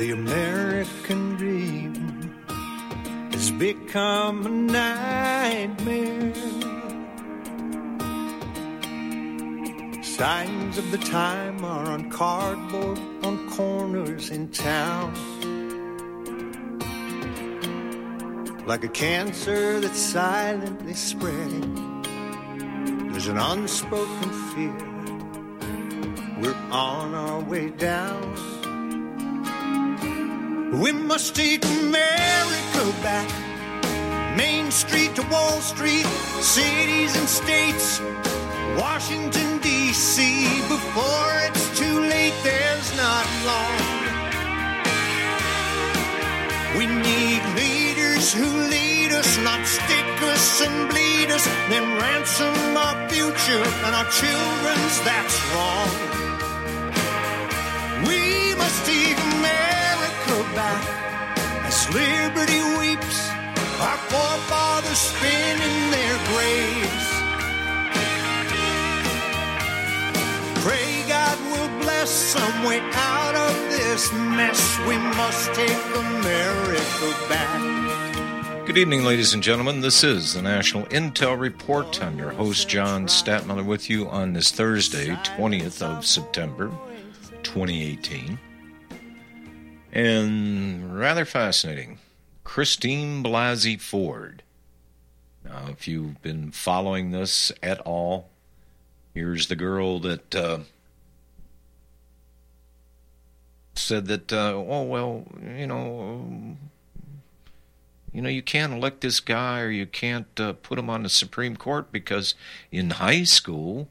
The American dream has become a nightmare. Signs of the time are on cardboard on corners in town. Like a cancer that's silently spreading, there's an unspoken fear. We're on our way down. We must take America back. Main Street to Wall Street, cities and states, Washington, D.C. Before it's too late, there's not long. We need leaders who lead us, not stick us and bleed us, then ransom our future and our children's. That's wrong. We must take America back as liberty weeps, our forefathers spin in their graves. Pray God will bless some way out of this mess. We must take America back. Good evening, ladies and gentlemen. This is the National Intel Report. I'm your host, John Statmiller, with you on this Thursday, 20th of September, 2018. And rather fascinating, Christine Blasey Ford. Now, if you've been following this at all, here's the girl that said that, you can't elect this guy or you can't put him on the Supreme Court because in high school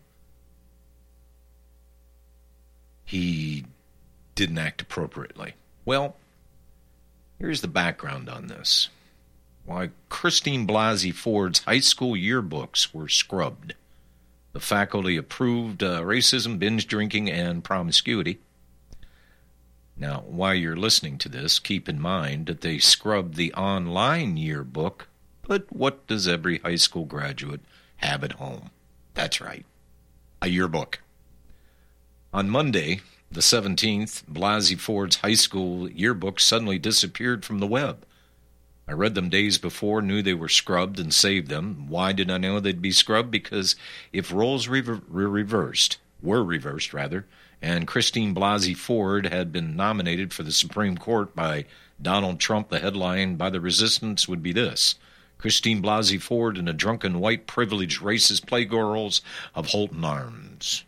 he didn't act appropriately. Well, here's the background on this. Why Christine Blasey Ford's high school yearbooks were scrubbed. The faculty approved racism, binge drinking, and promiscuity. Now, while you're listening to this, keep in mind that they scrubbed the online yearbook, but what does every high school graduate have at home? That's right, a yearbook. On Monday, the 17th, Blasey Ford's high school yearbooks suddenly disappeared from the web. I read them days before, knew they were scrubbed, and saved them. Why did I know they'd be scrubbed? Because if roles were reversed, and Christine Blasey Ford had been nominated for the Supreme Court by Donald Trump, the headline by the resistance would be this: Christine Blasey Ford and the drunken white privileged racist playgirls of Holton Arms.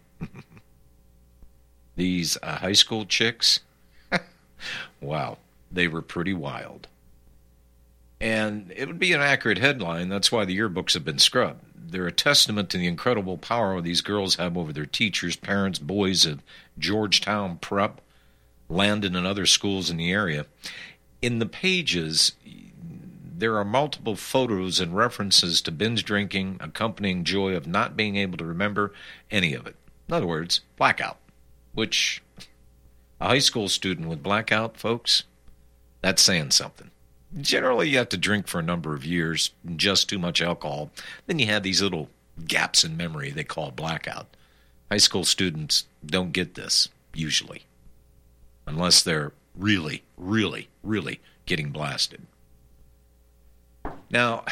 These high school chicks, wow, they were pretty wild. And it would be an accurate headline. That's why the yearbooks have been scrubbed. They're a testament to the incredible power these girls have over their teachers, parents, boys at Georgetown Prep, Landon, and other schools in the area. In the pages, there are multiple photos and references to binge drinking, accompanying joy of not being able to remember any of it. In other words, blackout. Which, a high school student with blackout, folks, that's saying something. Generally, you have to drink for a number of years, just too much alcohol. Then you have these little gaps in memory they call blackout. High school students don't get this, usually, unless they're really, really, really getting blasted. Now,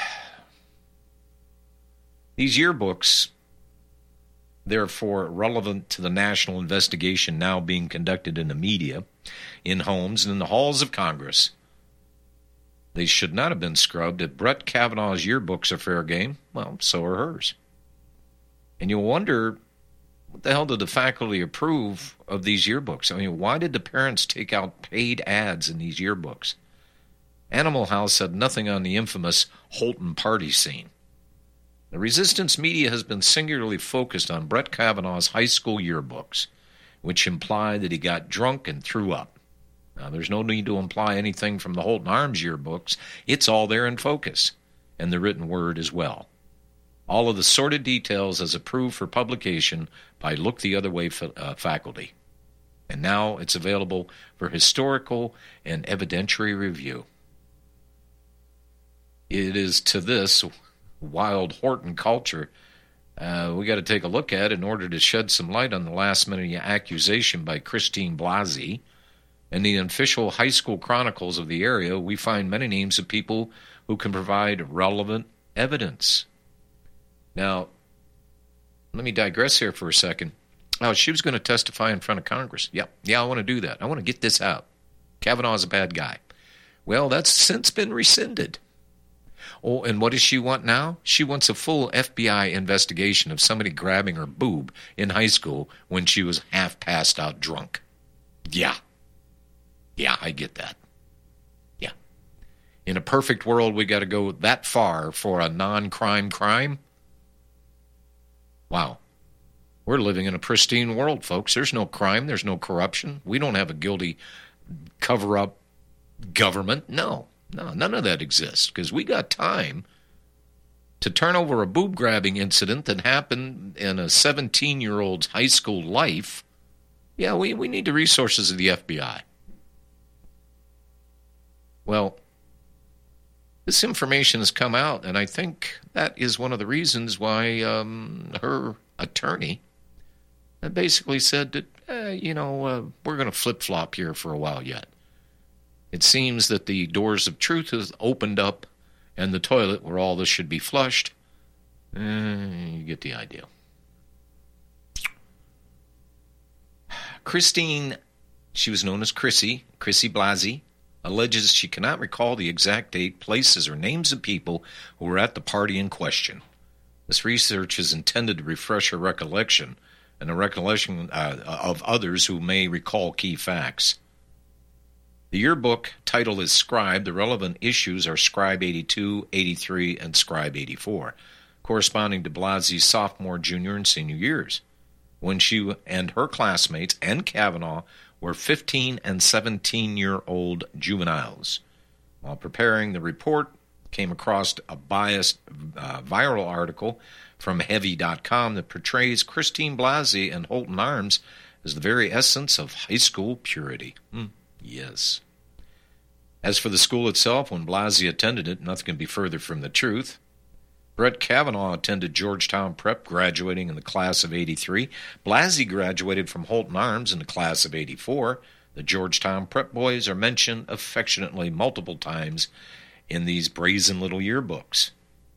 these yearbooks, therefore relevant to the national investigation now being conducted in the media, in homes, and in the halls of Congress. They should not have been scrubbed. If Brett Kavanaugh's yearbooks are fair game, well, so are hers. And you'll wonder, what the hell did the faculty approve of these yearbooks? I mean, why did the parents take out paid ads in these yearbooks? Animal House had nothing on the infamous Holton party scene. The resistance media has been singularly focused on Brett Kavanaugh's high school yearbooks, which imply that he got drunk and threw up. Now, there's no need to imply anything from the Holton Arms yearbooks. It's all there in focus, and the written word as well. All of the sordid details as approved for publication by Look the Other Way faculty. And now it's available for historical and evidentiary review. It is to this wild Horton culture we got to take a look at in order to shed some light on the last-minute accusation by Christine Blasey In the official high school chronicles of the area, we find many names of people who can provide relevant evidence. Now, let me digress here for a second. Oh, she was going to testify in front of Congress. Yeah, I want to do that. I want to get this out. Kavanaugh's a bad guy. Well, that's since been rescinded. Oh, and what does she want now? She wants a full FBI investigation of somebody grabbing her boob in high school when she was half passed out drunk. Yeah, I get that. Yeah. In a perfect world, we got to go that far for a non-crime crime? Wow. We're living in a pristine world, folks. There's no crime. There's no corruption. We don't have a guilty cover-up government. No, none of that exists because we got time to turn over a boob-grabbing incident that happened in a 17-year-old's high school life. Yeah, we need the resources of the FBI. Well, this information has come out, and I think that is one of the reasons why her attorney basically said that, we're going to flip-flop here for a while yet. It seems that the doors of truth has opened up, and the toilet where all this should be flushed, you get the idea. Christine, she was known as Chrissy Blasey, alleges she cannot recall the exact date, places, or names of people who were at the party in question. This research is intended to refresh her recollection and the recollection of others who may recall key facts. The yearbook title is Scribe. The relevant issues are Scribe 82, 83, and Scribe 84, corresponding to Blasey's sophomore, junior, and senior years, when she and her classmates and Kavanaugh were 15 and 17-year-old juveniles. While preparing the report, came across a biased viral article from Heavy.com that portrays Christine Blasey and Holton Arms as the very essence of high school purity. Yes. As for the school itself, when Blasey attended it, nothing can be further from the truth. Brett Kavanaugh attended Georgetown Prep, graduating in the class of 83. Blasey graduated from Holton Arms in the class of 84. The Georgetown Prep boys are mentioned affectionately multiple times in these brazen little yearbooks.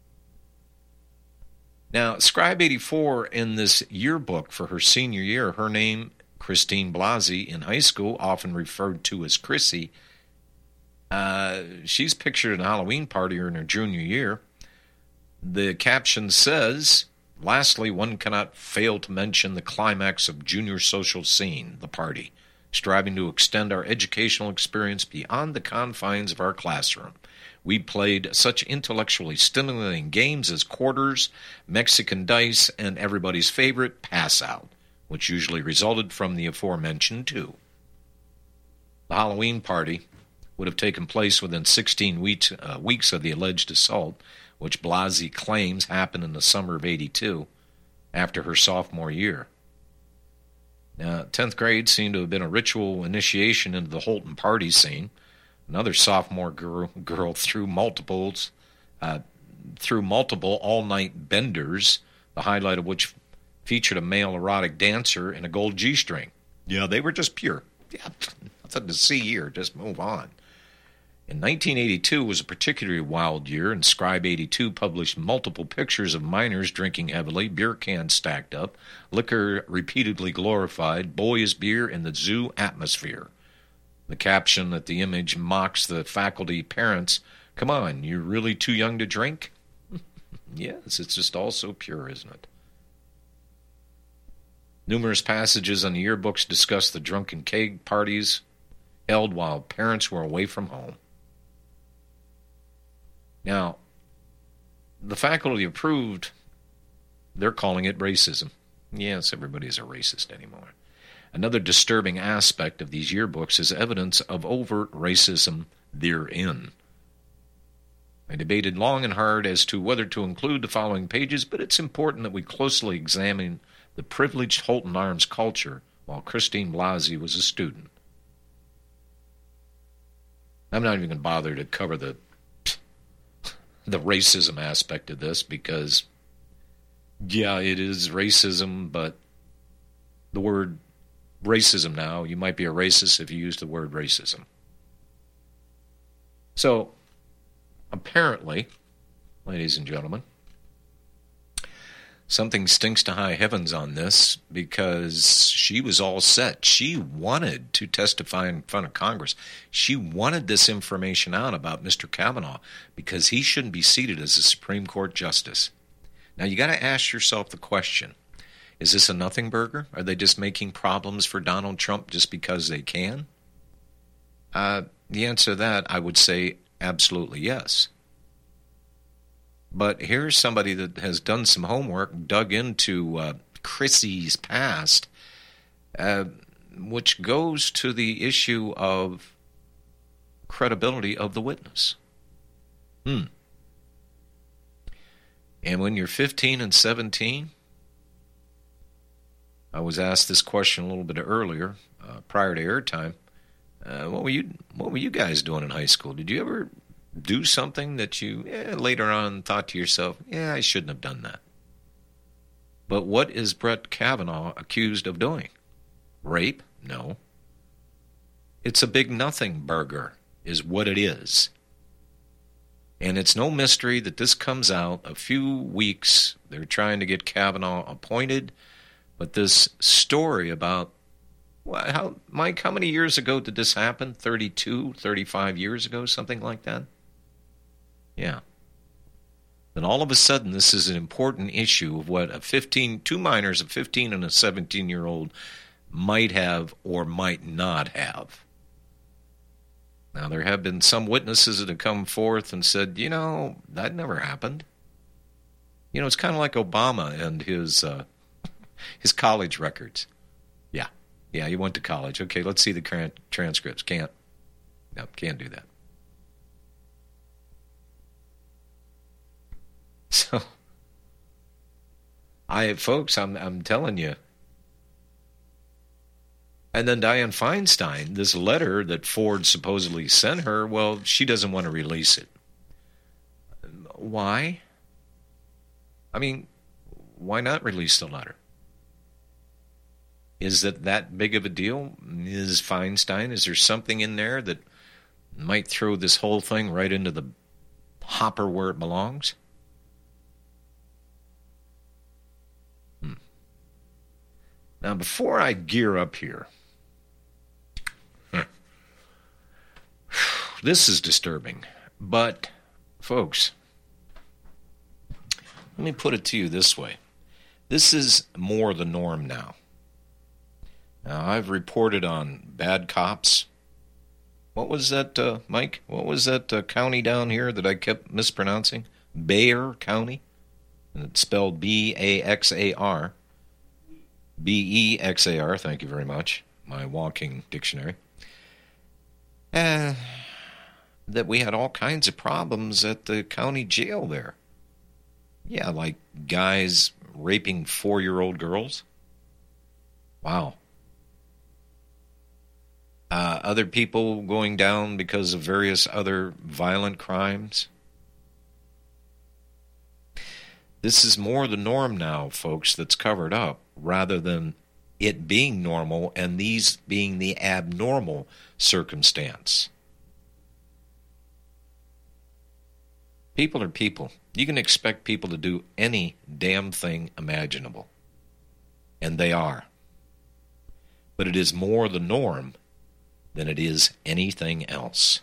Now, Scribe 84 in this yearbook for her senior year, her name, Christine Blasey, in high school, often referred to as Chrissy. She's pictured at a Halloween party in her junior year. The caption says, lastly, one cannot fail to mention the climax of junior social scene, the party, striving to extend our educational experience beyond the confines of our classroom. We played such intellectually stimulating games as quarters, Mexican dice, and everybody's favorite, pass out, which usually resulted from the aforementioned two. The Halloween party would have taken place within 16 weeks of the alleged assault, which Blasey claims happened in the summer of 82, after her sophomore year. Now, 10th grade seemed to have been a ritual initiation into the Holton party scene. Another sophomore girl threw multiple all-night benders, the highlight of which featured a male erotic dancer in a gold G-string. Yeah, they were just pure. Yeah, nothing to see here. Just move on. In 1982 was a particularly wild year, and Scribe 82 published multiple pictures of minors drinking heavily, beer cans stacked up, liquor repeatedly glorified, boys' beer in the zoo atmosphere. The caption that the image mocks the faculty parents, "Come on, you're really too young to drink?" Yes, it's just all so pure, isn't it? Numerous passages on the yearbooks discuss the drunken keg parties held while parents were away from home. Now, the faculty approved, they're calling it racism. Yes, everybody's a racist anymore. Another disturbing aspect of these yearbooks is evidence of overt racism therein. I debated long and hard as to whether to include the following pages, but it's important that we closely examine the privileged Holton Arms culture while Christine Blasey was a student. I'm not even going to bother to cover the racism aspect of this because, yeah, it is racism, but the word racism now. You might be a racist if you use the word racism. So, apparently, ladies and gentlemen, something stinks to high heavens on this, because she was all set. She wanted to testify in front of Congress. She wanted this information out about Mr. Kavanaugh because he shouldn't be seated as a Supreme Court justice. Now, you got to ask yourself the question, is this a nothing burger? Are they just making problems for Donald Trump just because they can? The answer to that, I would say absolutely yes. But here's somebody that has done some homework, dug into Chrissy's past, which goes to the issue of credibility of the witness. And when you're 15 and 17, I was asked this question a little bit earlier, prior to airtime. What were you guys doing in high school? Did you ever do something that you later on thought to yourself, I shouldn't have done that? But what is Brett Kavanaugh accused of doing? Rape? No. It's a big nothing burger, is what it is. And it's no mystery that this comes out a few weeks. They're trying to get Kavanaugh appointed. But this story about, Mike, how many years ago did this happen? 32, 35 years ago, something like that? Yeah. Then all of a sudden, this is an important issue of what two minors, a 15 and a 17-year-old, might have or might not have. Now, there have been some witnesses that have come forth and said, that never happened. It's kind of like Obama and his college records. Yeah, he went to college. Okay, let's see the transcripts. Can't do that. So, folks, I'm telling you. And then Dianne Feinstein, this letter that Ford supposedly sent her, well, she doesn't want to release it. Why? I mean, why not release the letter? Is it that big of a deal, Ms. Feinstein? Is there something in there that might throw this whole thing right into the hopper where it belongs? Now, before I gear up here, this is disturbing. But, folks, let me put it to you this way. This is more the norm now. Now, I've reported on bad cops. What was that, Mike? What was that county down here that I kept mispronouncing? Bexar County? And it's spelled B-A-X-A-R. B-E-X-A-R, thank you very much. My walking dictionary. That we had all kinds of problems at the county jail there. Yeah, like guys raping 4-year-old girls. Wow. Other people going down because of various other violent crimes. This is more the norm now, folks, that's covered up, rather than it being normal and these being the abnormal circumstance. People are people. You can expect people to do any damn thing imaginable. And they are. But it is more the norm than it is anything else.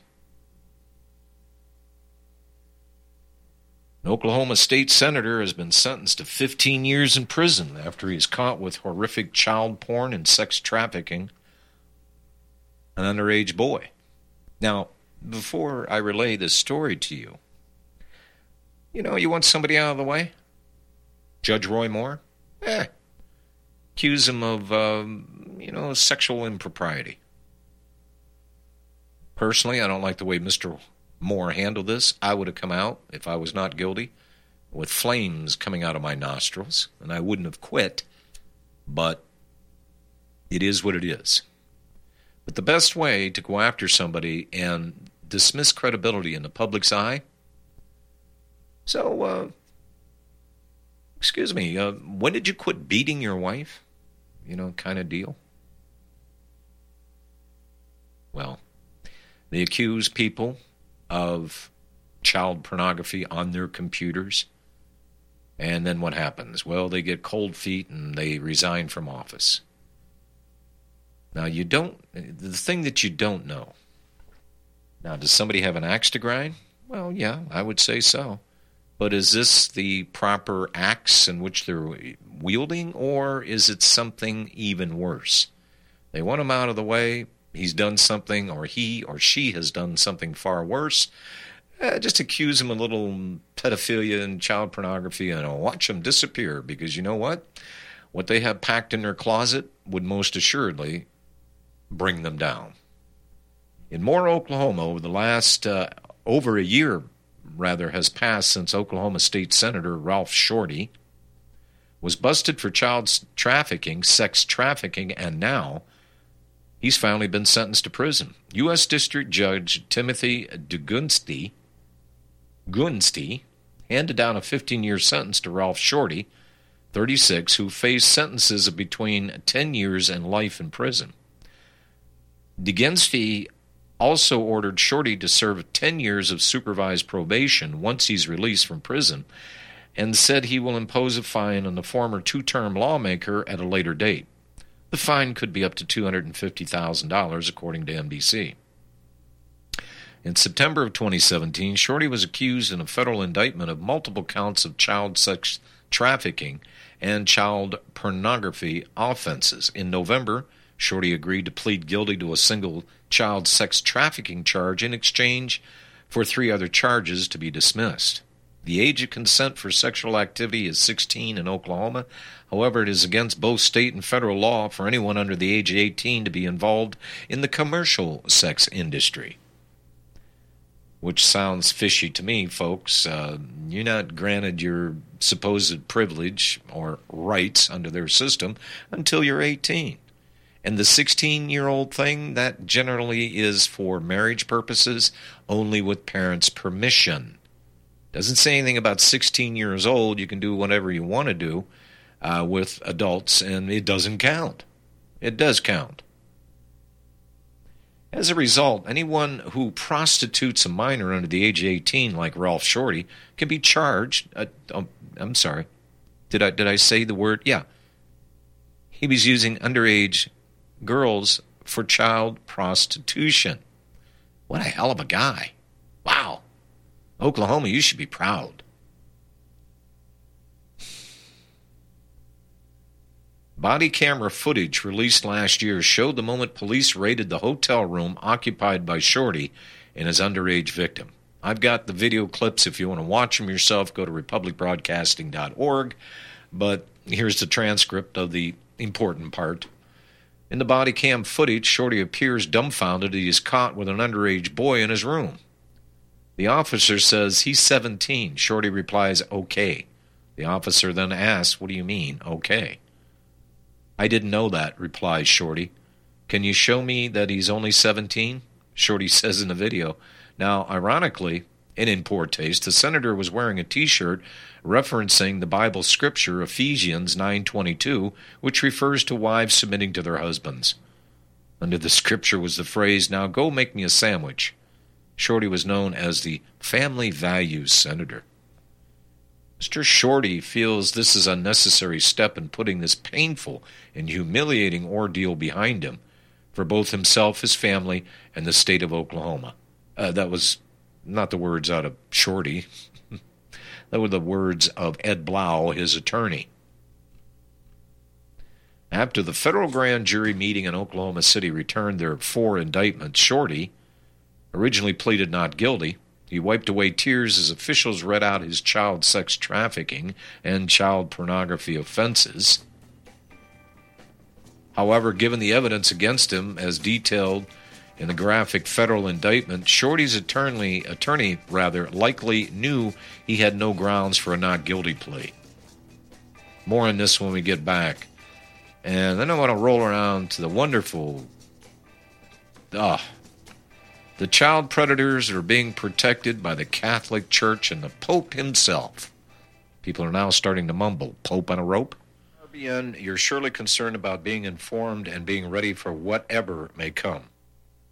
An Oklahoma state senator has been sentenced to 15 years in prison after he is caught with horrific child porn and sex trafficking an underage boy. Now, before I relay this story to you, you want somebody out of the way? Judge Roy Moore? Accuse him of, sexual impropriety. Personally, I don't like the way Mr. Moore handled this. I would have come out, if I was not guilty, with flames coming out of my nostrils, and I wouldn't have quit, but it is what it is. But the best way to go after somebody and dismiss credibility in the public's eye, excuse me, when did you quit beating your wife? Kind of deal. Well, they accuse people of child pornography on their computers. And then what happens? Well, they get cold feet and they resign from office. Now, the thing that you don't know. Now, does somebody have an axe to grind? Well, yeah, I would say so. But is this the proper axe in which they're wielding, or is it something even worse? They want him out of the way. He's done something, or he or she has done something far worse. Just accuse him of a little pedophilia and child pornography, and watch him disappear, because you know what? What they have packed in their closet would most assuredly bring them down. In Moore, Oklahoma, over the last over a year, has passed since Oklahoma State Senator Ralph Shorty was busted for child trafficking, sex trafficking, and now he's finally been sentenced to prison. U.S. District Judge Timothy Gunsti handed down a 15-year sentence to Ralph Shorty, 36, who faced sentences of between 10 years and life in prison. Gunsti also ordered Shorty to serve 10 years of supervised probation once he's released from prison, and said he will impose a fine on the former two-term lawmaker at a later date. The fine could be up to $250,000, according to NBC. In September of 2017, Shorty was accused in a federal indictment of multiple counts of child sex trafficking and child pornography offenses. In November, Shorty agreed to plead guilty to a single child sex trafficking charge in exchange for 3 other charges to be dismissed. The age of consent for sexual activity is 16 in Oklahoma. However, it is against both state and federal law for anyone under the age of 18 to be involved in the commercial sex industry. Which sounds fishy to me, folks. You're not granted your supposed privilege or rights under their system until you're 18. And the 16-year-old thing, that generally is for marriage purposes, only with parents' permission. Doesn't say anything about 16 years old. You can do whatever you want to do with adults, and it doesn't count. It does count. As a result, anyone who prostitutes a minor under the age of 18, like Ralph Shorty, can be charged. I'm sorry. Did I say the word? Yeah. He was using underage girls for child prostitution. What a hell of a guy. Wow. Oklahoma, you should be proud. Body camera footage released last year showed the moment police raided the hotel room occupied by Shorty and his underage victim. I've got the video clips. If you want to watch them yourself, go to republicbroadcasting.org. But here's the transcript of the important part. In the body cam footage, Shorty appears dumbfounded that he is caught with an underage boy in his room. The officer says he's 17. Shorty replies, okay. The officer then asks, what do you mean, okay? I didn't know that, replies Shorty. Can you show me that he's only 17? Shorty says in the video. Now, ironically, and in poor taste, the senator was wearing a T-shirt referencing the Bible scripture Ephesians 9:22, which refers to wives submitting to their husbands. Under the scripture was the phrase, now go make me a sandwich. Shorty was known as the family values senator. Mr. Shorty feels this is a necessary step in putting this painful and humiliating ordeal behind him for both himself, his family, and the state of Oklahoma. That was not the words out of Shorty. That were the words of Ed Blau, his attorney. After the federal grand jury meeting in Oklahoma City returned their 4 indictments, Shorty originally pleaded not guilty. He wiped away tears as officials read out his child sex trafficking and child pornography offenses. However, given the evidence against him as detailed in the graphic federal indictment, Shorty's attorney likely knew he had no grounds for a not guilty plea. More on this when we get back. And then I want to roll around to the wonderful... the child predators are being protected by the Catholic Church and the Pope himself. People are now starting to mumble, Pope on a rope? You're surely concerned about being informed and being ready for whatever may come.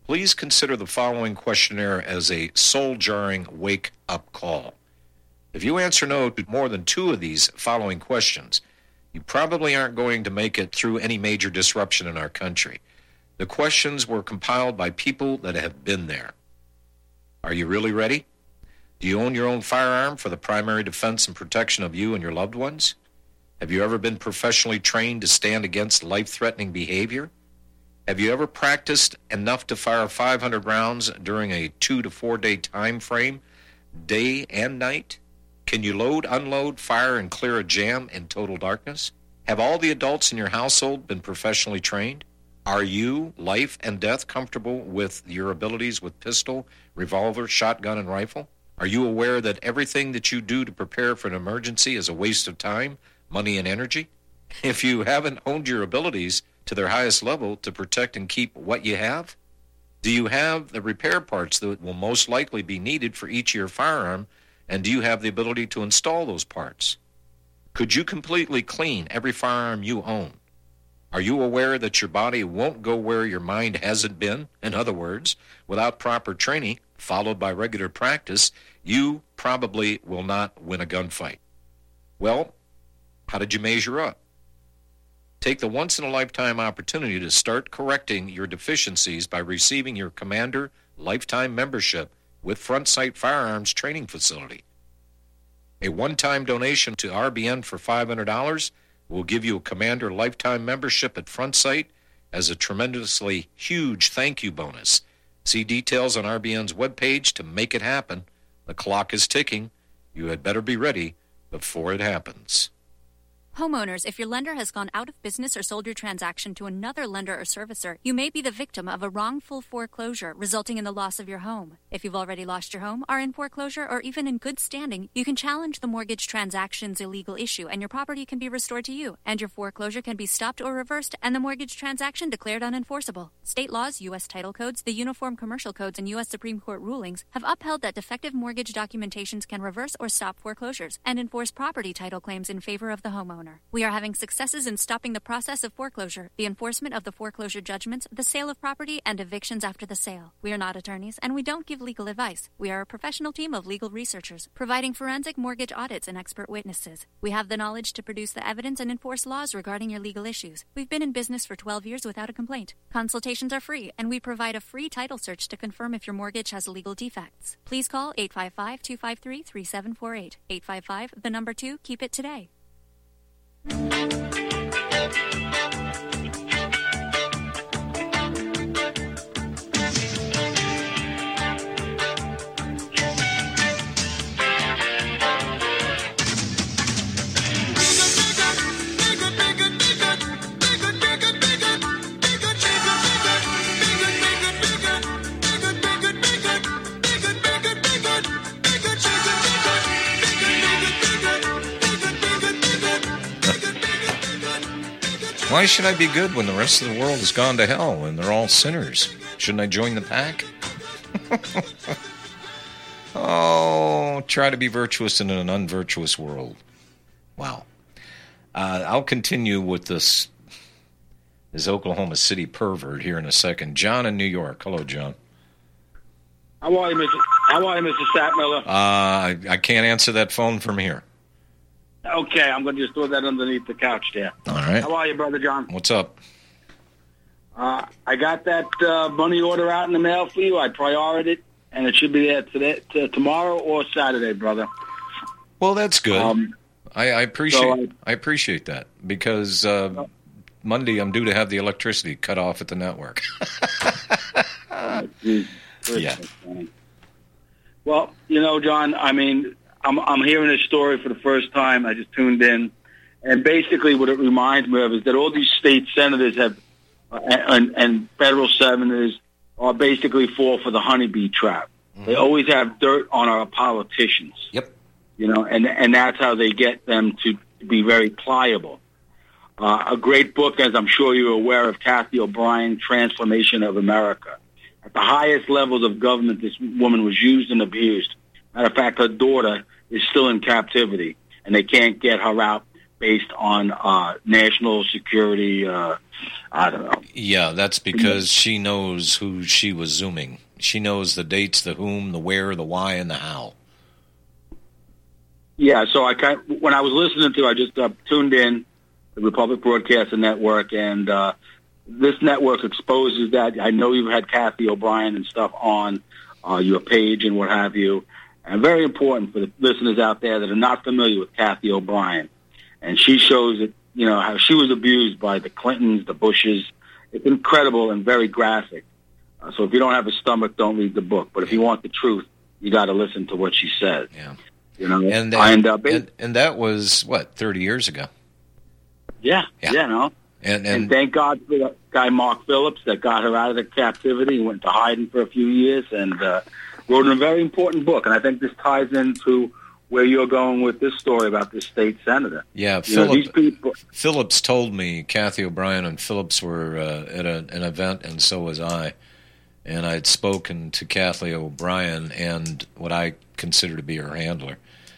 Please consider the following questionnaire as a soul-jarring wake-up call. If you answer no to more than 2 of these following questions, you probably aren't going to make it through any major disruption in our country. The questions were compiled by people that have been there. Are you really ready? Do you own your own firearm for the primary defense and protection of you and your loved ones? Have you ever been professionally trained to stand against life-threatening behavior? Have you ever practiced enough to fire 500 rounds during a 2 to 4 day time frame, day and night? Can you load, unload, fire, and clear a jam in total darkness? Have all the adults in your household been professionally trained? Are you, life and death, comfortable with your abilities with pistol, revolver, shotgun, and rifle? Are you aware that everything that you do to prepare for an emergency is a waste of time, money, and energy? If you haven't honed your abilities to their highest level to protect and keep what you have? Do you have the repair parts that will most likely be needed for each of your firearm, and do you have the ability to install those parts? Could you completely clean every firearm you own? Are you aware that your body won't go where your mind hasn't been? In other words, without proper training, followed by regular practice, you probably will not win a gunfight. Well, how did you measure up? Take the once-in-a-lifetime opportunity to start correcting your deficiencies by receiving your Commander Lifetime Membership with Front Sight Firearms Training Facility. A one-time donation to RBN for $500 will give you a Commander Lifetime Membership at Front Sight as a tremendously huge thank you bonus. See details on RBN's webpage to make it happen. The clock is ticking. You had better be ready before it happens. Homeowners, if your lender has gone out of business or sold your transaction to another lender or servicer, you may be the victim of a wrongful foreclosure, resulting in the loss of your home. If you've already lost your home, are in foreclosure, or even in good standing, you can challenge the mortgage transaction's illegal issue, and your property can be restored to you, and your foreclosure can be stopped or reversed, and the mortgage transaction declared unenforceable. State laws, U.S. title codes, the Uniform Commercial Codes, and U.S. Supreme Court rulings have upheld that defective mortgage documentations can reverse or stop foreclosures and enforce property title claims in favor of the homeowner. We are having successes in stopping the process of foreclosure, the enforcement of the foreclosure judgments, the sale of property, and evictions after the sale. We are not attorneys, and we don't give legal advice. We are a professional team of legal researchers, providing forensic mortgage audits and expert witnesses. We have the knowledge to produce the evidence and enforce laws regarding your legal issues. We've been in business for 12 years without a complaint. Consultations are free, and we provide a free title search to confirm if your mortgage has legal defects. Please call 855-253-3748. 855, the number 2, keep it today. Why should I be good when the rest of the world has gone to hell and they're all sinners? Shouldn't I join the pack? Oh, try to be virtuous in an unvirtuous world. Wow. I'll continue with this Oklahoma City pervert here in a second. John in New York. Hello, John. How are you, Mr. Sattmiller? I can't answer that phone from here. Okay, I'm going to just throw that underneath the couch there. All right. How are you, Brother John? What's up? I got that money order out in the mail for you. I prioritized it, and it should be there today, tomorrow or Saturday, brother. Well, that's good. I appreciate that because Monday I'm due to have the electricity cut off at the network. Yeah. Well, you know, John, I mean, I'm hearing this story for the first time. I just tuned in, and basically what it reminds me of is that all these state senators have and federal senators are basically fall for the honeybee trap. Mm-hmm. They always have dirt on our politicians. Yep. You know, and that's how they get them to be very pliable. A great book, as I'm sure you're aware of, Kathy O'Brien, Transformation of America. At the highest levels of government, this woman was used and abused. Matter of fact, her daughter is still in captivity, and they can't get her out based on national security. I don't know. Yeah, that's because she knows who she was zooming. She knows the dates, the whom, the where, the why, and the how. Yeah, so when I was listening to, I just tuned in the Republic Broadcasting Network, and this network exposes that. I know you've had Kathy O'Brien and stuff on your page and what have you, and very important for the listeners out there that are not familiar with Kathy O'Brien. And she shows it, how she was abused by the Clintons, the Bushes. It's incredible and very graphic. So if you don't have a stomach, don't read the book. But if you want the truth, you got to listen to what she says. Yeah. And that was, 30 years ago? Yeah. And thank God for the guy Mark Phillips that got her out of the captivity and went to hiding for a few years and wrote a very important book. And I think this ties into where you're going with this story about this state senator. Yeah, Phillips told me Kathy O'Brien and Phillips were at an event, and so was I. And I'd spoken to Kathy O'Brien and what I consider to be her handler.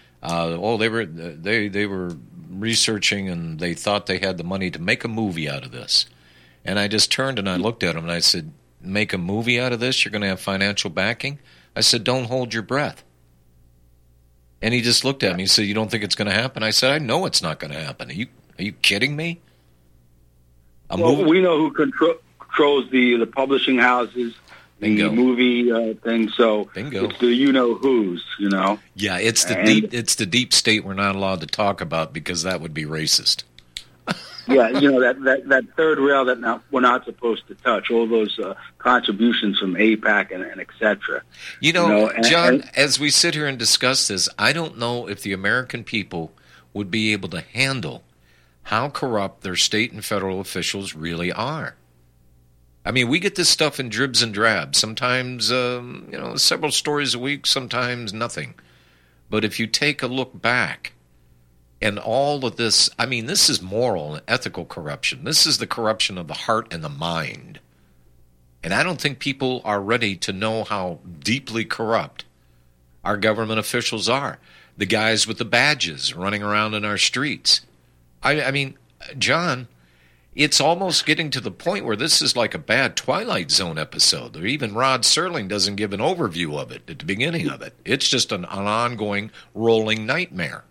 They were researching, and they thought they had the money to make a movie out of this. And I just turned and I looked at him and I said, "Make a movie out of this? You're going to have financial backing?" I said, "Don't hold your breath." And he just looked at me and said, "You don't think it's going to happen?" I said, "I know it's not going to happen. Are you kidding me?" We know who controls the publishing houses, Bingo. The movie thing. So Bingo. It's the who's. Yeah, it's the deep state we're not allowed to talk about because that would be racist. Yeah, that third rail that we're not supposed to touch. All those contributions from AIPAC and et cetera. John, as we sit here and discuss this, I don't know if the American people would be able to handle how corrupt their state and federal officials really are. I mean, we get this stuff in dribs and drabs. Sometimes, several stories a week, sometimes nothing. But if you take a look back, and all of this, I mean, this is moral and ethical corruption. This is the corruption of the heart and the mind. And I don't think people are ready to know how deeply corrupt our government officials are. The guys with the badges running around in our streets. I mean, John, it's almost getting to the point where this is like a bad Twilight Zone episode. Or even Rod Serling doesn't give an overview of it at the beginning of it. It's just an ongoing, rolling nightmare.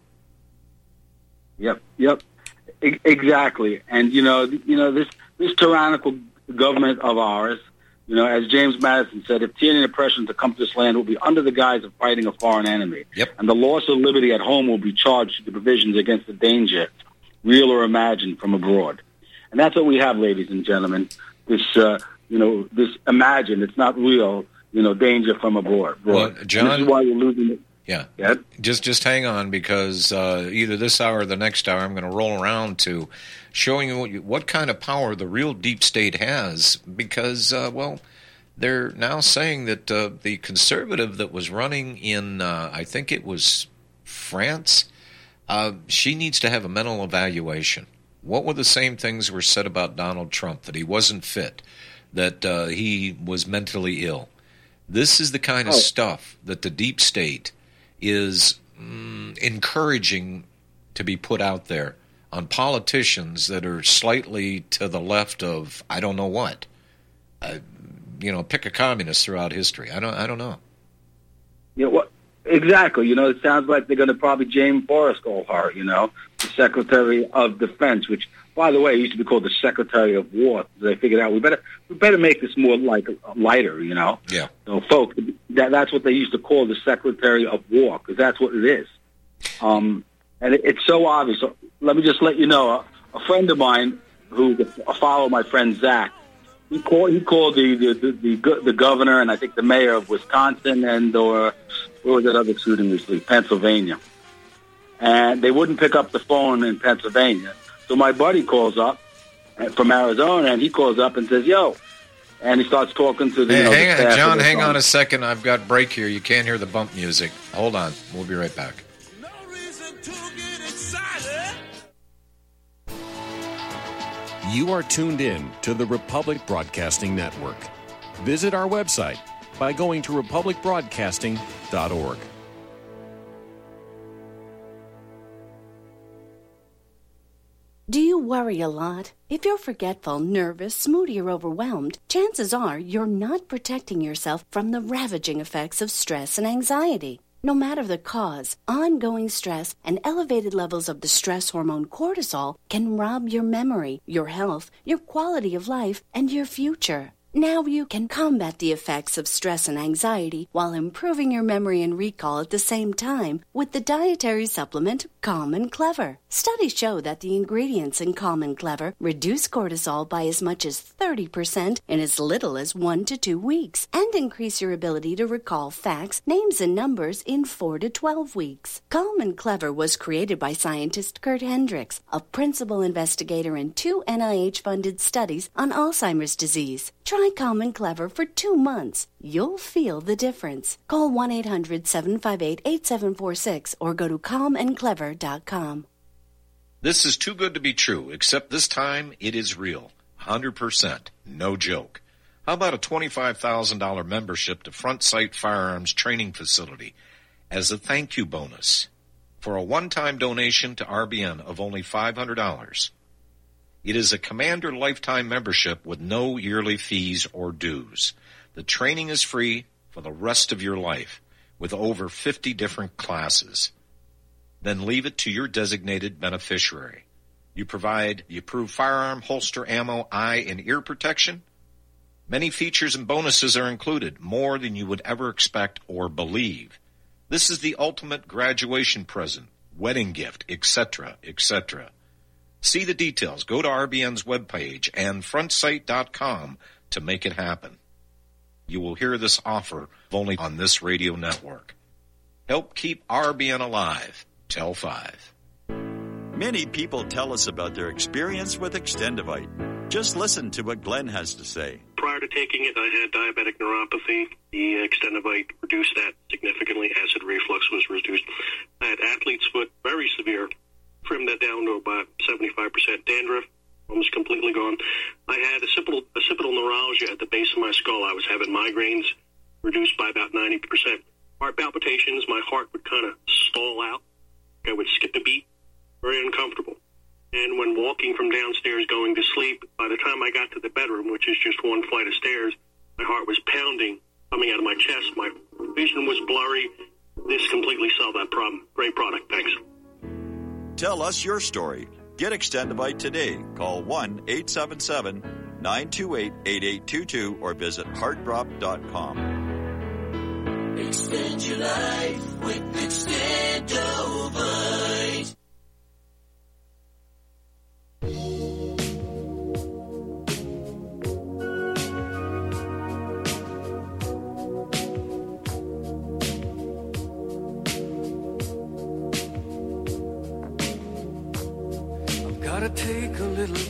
Yep, exactly. And this tyrannical government of ours, as James Madison said, if tyranny and oppression to come to this land will be under the guise of fighting a foreign enemy. Yep. And the loss of liberty at home will be charged to the provisions against the danger, real or imagined, from abroad. And that's what we have, ladies and gentlemen. This, this imagined, it's not real, danger from abroad. Well, John, and this is why we're losing it. Yeah. Yep. Just hang on, because either this hour or the next hour I'm going to roll around to showing you what kind of power the real deep state has, because, they're now saying that the conservative that was running in, I think it was France, she needs to have a mental evaluation. What were the same things were said about Donald Trump, that he wasn't fit, that he was mentally ill? This is the kind of stuff that the deep state is encouraging to be put out there on politicians that are slightly to the left of I don't know what. Pick a communist throughout history. I don't know. Exactly. It sounds like they're going to probably James Forrestal her, the Secretary of Defense, which, by the way, used to be called the Secretary of War. They figured out we better make this more like lighter, Yeah. So, folks, that's what they used to call the Secretary of War, because that's what it is. And it's so obvious. So let me just let you know, a friend of mine who follow my friend Zach, he called the governor and I think the mayor of Wisconsin and where was that other shooting recently? Pennsylvania. And they wouldn't pick up the phone in Pennsylvania. So my buddy calls up from Arizona, and he calls up and says, "Yo," and he starts talking to the. Hang on a second. I've got break here. You can't hear the bump music. Hold on. We'll be right back. No reason to get excited. You are tuned in to the Republic Broadcasting Network. Visit our website by going to republicbroadcasting.org. worry a lot? If you're forgetful, nervous, moody, or overwhelmed, chances are you're not protecting yourself from the ravaging effects of stress and anxiety. No matter the cause, ongoing stress and elevated levels of the stress hormone cortisol can rob your memory, your health, your quality of life, and your future. Now you can combat the effects of stress and anxiety while improving your memory and recall at the same time with the dietary supplement Calm and Clever. Studies show that the ingredients in Calm and Clever reduce cortisol by as much as 30% in as little as 1 to 2 weeks and increase your ability to recall facts, names, and numbers in 4 to 12 weeks. Calm and Clever was created by scientist Kurt Hendricks, a principal investigator in 2 NIH-funded studies on Alzheimer's disease. Try Calm and Clever for 2 months. You'll feel the difference. Call 1-800-758-8746 or go to calmandclever.com. This is too good to be true, except this time it is real. 100%. No joke. How about a $25,000 membership to Front Sight Firearms Training Facility as a thank you bonus for a one-time donation to RBN of only $500? It is a Commander lifetime membership with no yearly fees or dues. The training is free for the rest of your life with over 50 different classes. Then leave it to your designated beneficiary. You provide the approved firearm, holster, ammo, eye, and ear protection. Many features and bonuses are included, more than you would ever expect or believe. This is the ultimate graduation present, wedding gift, etc., etc. See the details. Go to RBN's webpage and frontsight.com to make it happen. You will hear this offer only on this radio network. Help keep RBN alive. Tell 5. Many people tell us about their experience with Extendivite. Just listen to what Glenn has to say. Prior to taking it, I had diabetic neuropathy. The Extendivite reduced that significantly. Acid reflux was reduced. I had athlete's foot, very severe. Trimmed that down to about 75%. Dandruff, almost completely gone. I had occipital neuralgia at the base of my skull. I was having migraines, reduced by about 90%. Heart palpitations, my heart would kind of stall out. I would skip a beat, very uncomfortable. And when walking from downstairs going to sleep, by the time I got to the bedroom, which is just one flight of stairs, my heart was pounding, coming out of my chest. My vision was blurry. This completely solved that problem. Great product. Thanks. Tell us your story. Get Extendivite today. Call 1-877-928-8822 or visit heartdrop.com. Extend your life with Extendivite. Gotta take a little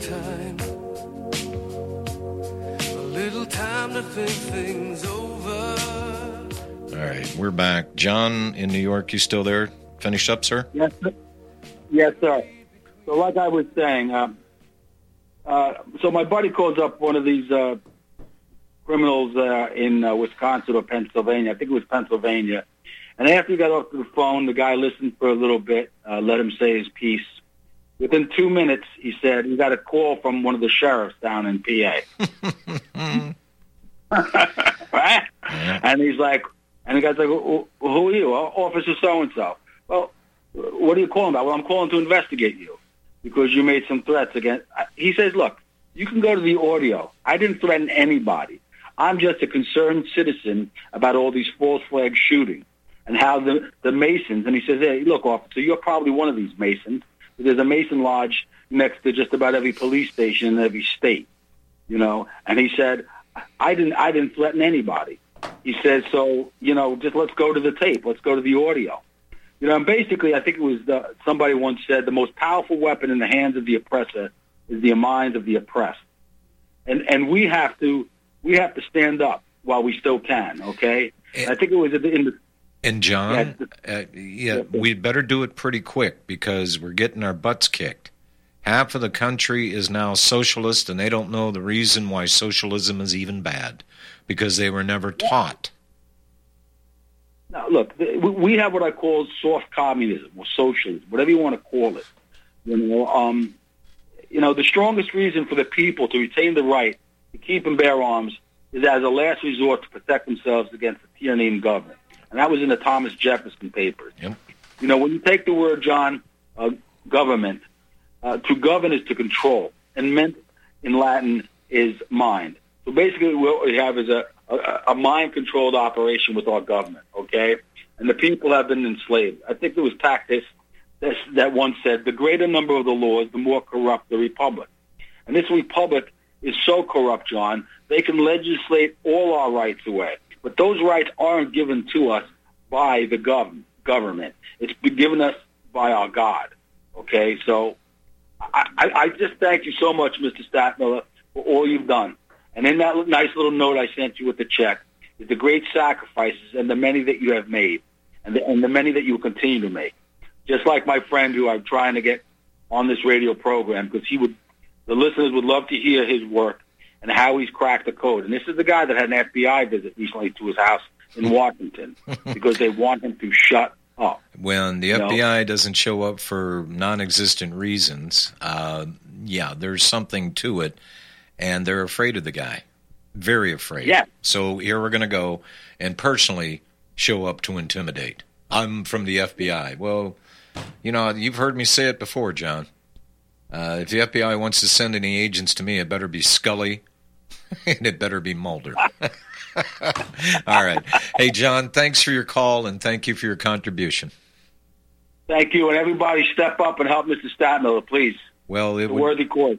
time to think things over. All right, we're back. John in New York, you still there? Finished up, sir? Yes, sir. Yes, sir. So like I was saying, so my buddy calls up one of these criminals in Wisconsin or Pennsylvania. I think it was Pennsylvania. And after he got off the phone, the guy listened for a little bit, let him say his piece. Within 2 minutes, he said he got a call from one of the sheriffs down in PA. Right? And he's like, and the guy's like, who are you? Officer so-and-so. Well, what are you calling about? Well, I'm calling to investigate you because you made some threats against. He says, look, you can go to the audio. I didn't threaten anybody. I'm just a concerned citizen about all these false flag shootings and how the Masons, and he says, hey, look, officer, you're probably one of these Masons. There's a Mason Lodge next to just about every police station in every state, you know. And he said, I didn't threaten anybody. He said, so, you know, just let's go to the tape. Let's go to the audio. You know, and basically, I think it was somebody once said the most powerful weapon in the hands of the oppressor is the minds of the oppressed. And we have to stand up while we still can. Okay, I think it was in the. And John, we'd better do it pretty quick because we're getting our butts kicked. Half of the country is now socialist, and they don't know the reason why socialism is even bad because they were never taught. Now, look, we have what I call soft communism or socialism, whatever you want to call it. You know, the strongest reason for the people to retain the right to keep and bear arms is as a last resort to protect themselves against the tyranny government. And that was in the Thomas Jefferson papers. Yep. When you take the word, John, government, to govern is to control, and meant in Latin is mind. So basically what we have is a mind-controlled operation with our government, okay? And the people have been enslaved. I think there was Tacitus that once said, the greater number of the laws, the more corrupt the republic. And this republic is so corrupt, John, they can legislate all our rights away. But those rights aren't given to us by the government. It's been given us by our God, okay? So I just thank you so much, Mr. Stadtmiller, for all you've done. And in that nice little note I sent you with the check is the great sacrifices and the many that you have made and the many that you will continue to make. Just like my friend who I'm trying to get on this radio program, because the listeners would love to hear his work and how he's cracked the code. And this is the guy that had an FBI visit recently to his house in Washington because they want him to shut up. When the FBI doesn't show up for non-existent reasons, there's something to it, and they're afraid of the guy. Very afraid. Yeah. So here we're going to go and personally show up to intimidate. I'm from the FBI. Well, you've heard me say it before, John. If the FBI wants to send any agents to me, it better be Scully, and it better be Mulder. All right. Hey, John, thanks for your call, and thank you for your contribution. Thank you, and everybody step up and help Mr. Stadtmiller, please. Well, it's a worthy cause.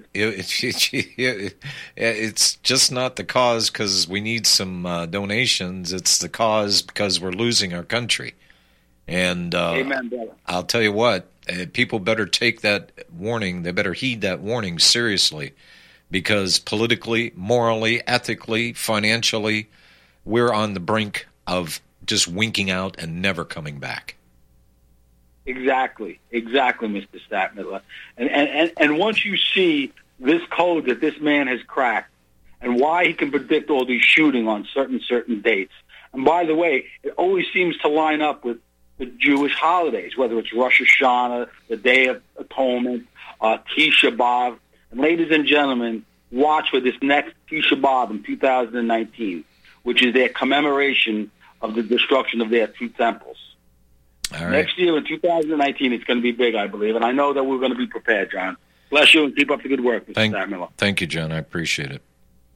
It's just not the cause because we need some donations. It's the cause because we're losing our country. And Amen, brother. I'll tell you what, people better take that warning. They better heed that warning seriously because politically, morally, ethically, financially, we're on the brink of just winking out and never coming back. Exactly, Mr. Stadtmiller. And once you see this code that this man has cracked and why he can predict all these shooting on certain dates, and by the way, it always seems to line up with the Jewish holidays, whether it's Rosh Hashanah, the Day of Atonement, Tisha B'Av. And ladies and gentlemen, watch for this next Tisha B'Av in 2019, which is their commemoration of the destruction of their two temples. All right. Next year in 2019, it's going to be big, I believe, and I know that we're going to be prepared, John. Bless you and keep up the good work, Mr. Stadtmiller. Thank you, John. I appreciate it.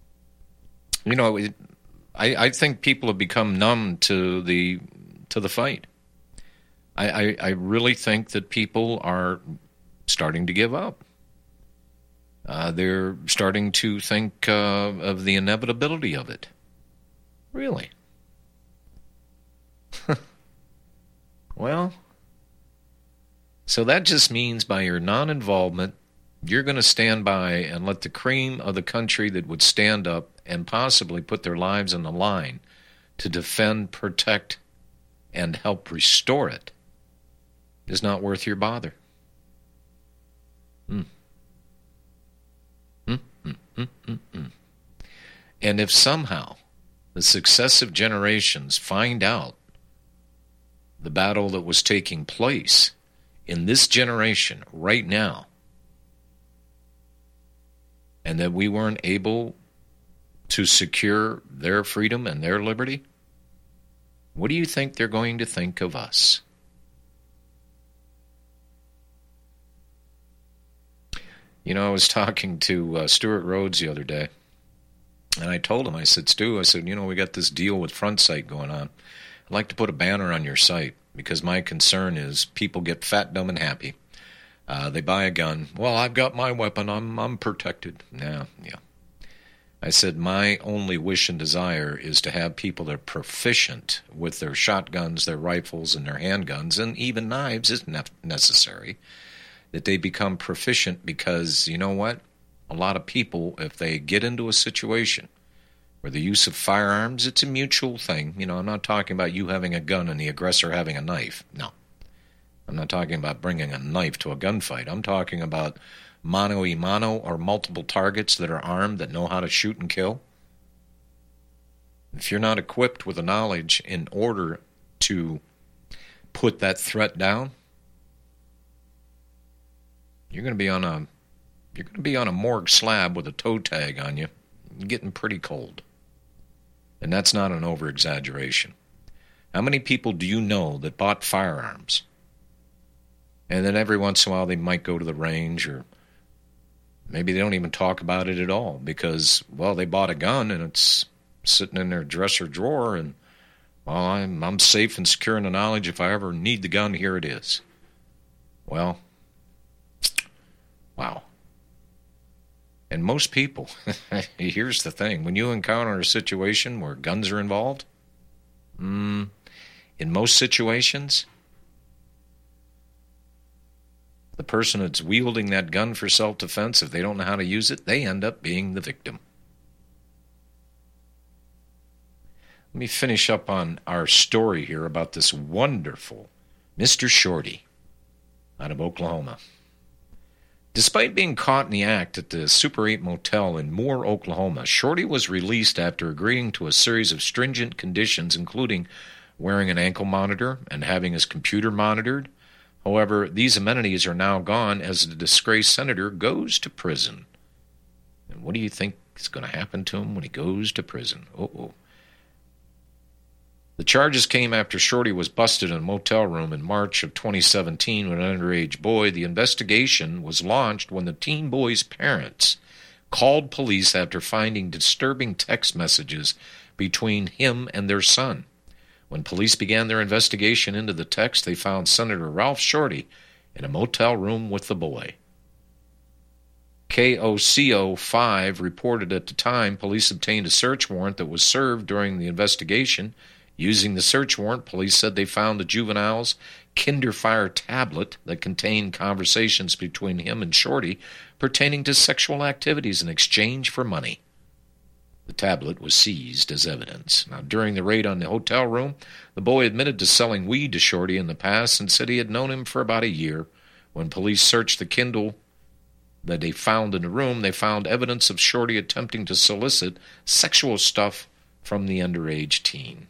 I think people have become numb to the fight. I really think that people are starting to give up. They're starting to think of the inevitability of it. Really? Well, so that just means by your non-involvement, you're going to stand by and let the cream of the country that would stand up and possibly put their lives on the line to defend, protect, and help restore it is not worth your bother. And if somehow the successive generations find out the battle that was taking place in this generation right now, and that we weren't able to secure their freedom and their liberty, what do you think they're going to think of us? I was talking to Stuart Rhodes the other day, and I told him, I said, Stu, we got this deal with Front Sight going on. I'd like to put a banner on your site because my concern is people get fat, dumb, and happy. They buy a gun. Well, I've got my weapon. I'm protected. Yeah. I said my only wish and desire is to have people that are proficient with their shotguns, their rifles, and their handguns, and even knives is necessary, that they become proficient because, you know what? A lot of people, if they get into a situation where the use of firearms, it's a mutual thing. I'm not talking about you having a gun and the aggressor having a knife. No. I'm not talking about bringing a knife to a gunfight. I'm talking about mano-a-mano or multiple targets that are armed that know how to shoot and kill. If you're not equipped with the knowledge in order to put that threat down, you're going to be on a you're going to be on a morgue slab with a toe tag on you, getting pretty cold. And that's not an over-exaggeration. How many people do you know that bought firearms? And then every once in a while they might go to the range, or maybe they don't even talk about it at all because, well, they bought a gun and it's sitting in their dresser drawer, and, well, I'm safe and secure in the knowledge if I ever need the gun, here it is. Well, wow. And most people, here's the thing, when you encounter a situation where guns are involved, in most situations, the person that's wielding that gun for self-defense, if they don't know how to use it, they end up being the victim. Let me finish up on our story here about this wonderful Mr. Shorty out of Oklahoma. Despite being caught in the act at the Super 8 Motel in Moore, Oklahoma, Shorty was released after agreeing to a series of stringent conditions, including wearing an ankle monitor and having his computer monitored. However, these amenities are now gone as the disgraced senator goes to prison. And what do you think is going to happen to him when he goes to prison? Uh-oh. The charges came after Shorty was busted in a motel room in March of 2017 with an underage boy. The investigation was launched when the teen boy's parents called police after finding disturbing text messages between him and their son. When police began their investigation into the text, they found Senator Ralph Shorty in a motel room with the boy. KOCO 5 reported at the time police obtained a search warrant that was served during the investigation. Using the search warrant, police said they found the juvenile's Kinderfire tablet that contained conversations between him and Shorty pertaining to sexual activities in exchange for money. The tablet was seized as evidence. Now, during the raid on the hotel room, the boy admitted to selling weed to Shorty in the past and said he had known him for about a year. When police searched the Kindle that they found in the room, they found evidence of Shorty attempting to solicit sexual stuff from the underage teen.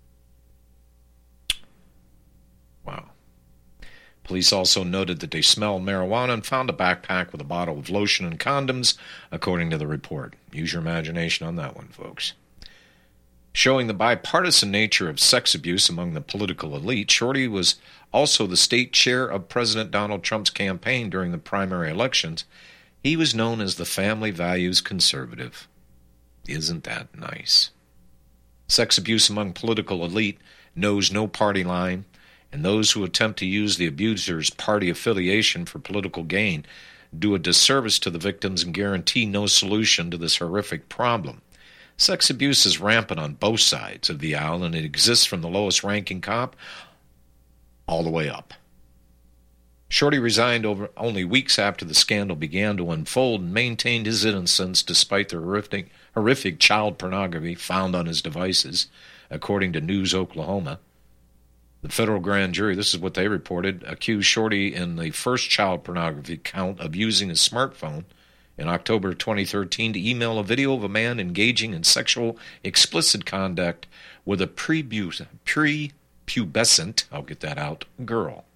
Wow. Police also noted that they smelled marijuana and found a backpack with a bottle of lotion and condoms, according to the report. Use your imagination on that one, folks. Showing the bipartisan nature of sex abuse among the political elite, Shorty was also the state chair of President Donald Trump's campaign during the primary elections. He was known as the family values conservative. Isn't that nice? Sex abuse among political elite knows no party line, and those who attempt to use the abuser's party affiliation for political gain do a disservice to the victims and guarantee no solution to this horrific problem. Sex abuse is rampant on both sides of the aisle, and it exists from the lowest-ranking cop all the way up. Shorty resigned only weeks after the scandal began to unfold and maintained his innocence despite the horrific child pornography found on his devices, according to News Oklahoma. The federal grand jury, this is what they reported, accused Shorty in the first child pornography count of using his smartphone in October 2013 to email a video of a man engaging in sexual explicit conduct with a prepubescent, I'll get that out, girl.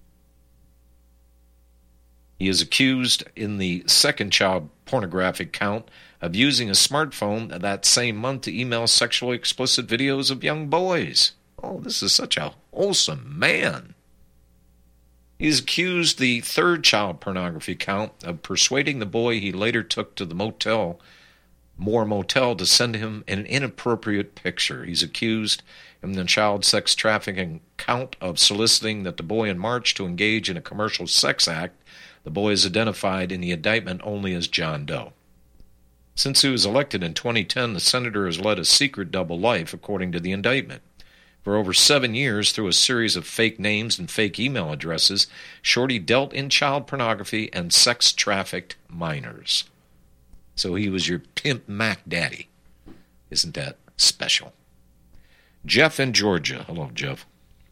He is accused in the second child pornographic count of using a smartphone that same month to email sexually explicit videos of young boys. Oh, this is such a wholesome man. He's accused the third child pornography count of persuading the boy he later took to the Moore Motel to send him an inappropriate picture. He's accused in the child sex trafficking count of soliciting that the boy in March to engage in a commercial sex act. The boy is identified in the indictment only as John Doe. Since he was elected in 2010, the senator has led a secret double life, according to the indictment. For over 7 years, through a series of fake names and fake email addresses, Shorty dealt in child pornography and sex-trafficked minors. So he was your pimp Mac daddy. Isn't that special? Jeff in Georgia. Hello, Jeff.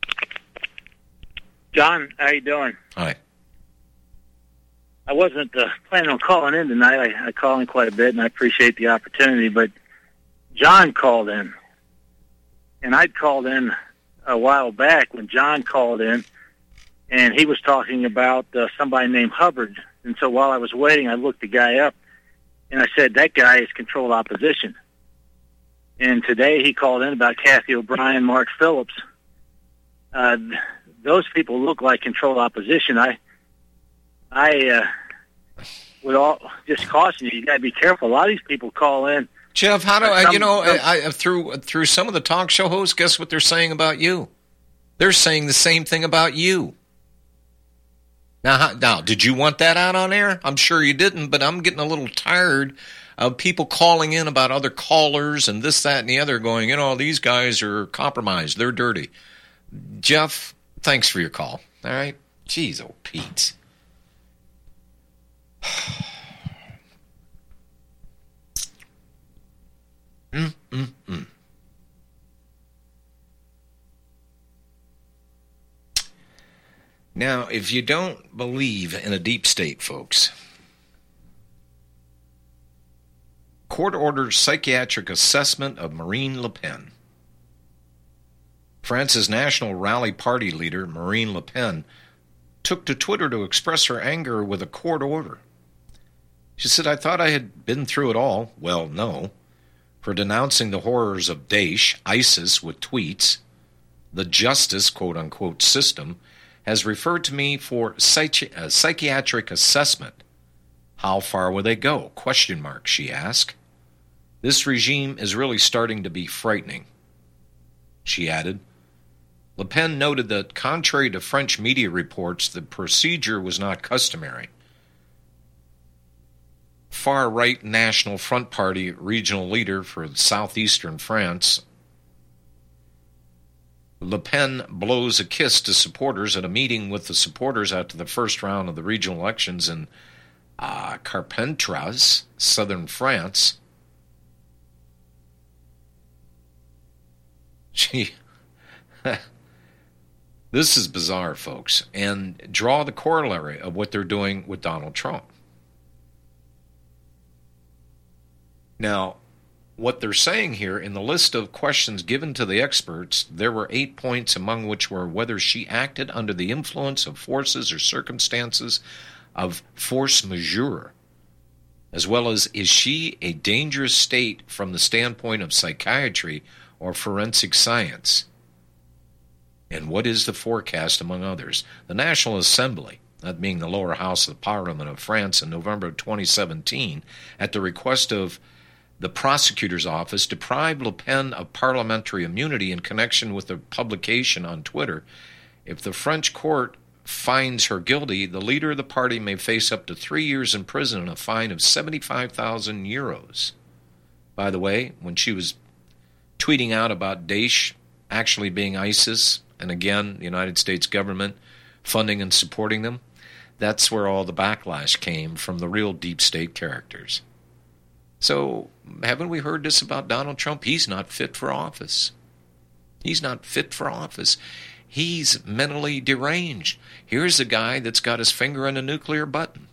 John, how you doing? Hi. I wasn't planning on calling in tonight. I call in quite a bit, and I appreciate the opportunity, but John called in. And I'd called in a while back when John called in, and he was talking about somebody named Hubbard And so while I was waiting, I looked the guy up, and I said, that guy is controlled opposition. And today he called in about Kathy O'Brien, Mark Phillips. Those people look like controlled opposition. I would all just caution you got to be careful. A lot of these people call in. Jeff, how do I through some of the talk show hosts, guess what they're saying about you? They're saying the same thing about you. Now, did you want that out on air? I'm sure you didn't, but I'm getting a little tired of people calling in about other callers and this, that, and the other going, these guys are compromised. They're dirty. Jeff, thanks for your call. All right? Jeez, oh, Pete. Now, if you don't believe in a deep state, folks, court orders psychiatric assessment of Marine Le Pen. France's National Rally Party leader, Marine Le Pen, took to Twitter to express her anger with a court order. She said, I thought I had been through it all. Well, no. For denouncing the horrors of Daesh, ISIS, with tweets, the justice, quote-unquote, system has referred to me for psychiatric assessment. How far will they go? ? She asked. This regime is really starting to be frightening. She added. Le Pen noted that, contrary to French media reports, the procedure was not customary. Far-right National Front Party regional leader for southeastern France, Le Pen blows a kiss to supporters at a meeting with the supporters after the first round of the regional elections in Carpentras, southern France. This is bizarre, folks, and draw the corollary of what they're doing with Donald Trump. Now, what they're saying here, in the list of questions given to the experts, there were 8 points, among which were whether she acted under the influence of forces or circumstances of force majeure, as well as is she a dangerous state from the standpoint of psychiatry or forensic science, and what is the forecast, among others. The National Assembly, that being the lower house of the Parliament of France, in November of 2017, at the request of the prosecutor's office, deprived Le Pen of parliamentary immunity in connection with the publication on Twitter. If the French court finds her guilty, the leader of the party may face up to 3 years in prison and a fine of 75,000 euros. By the way, when she was tweeting out about Daesh actually being ISIS, and again, the United States government funding and supporting them, that's where all the backlash came from the real deep state characters. So, haven't we heard this about Donald Trump? He's not fit for office. He's not fit for office. He's mentally deranged. Here's a guy that's got his finger on the nuclear button.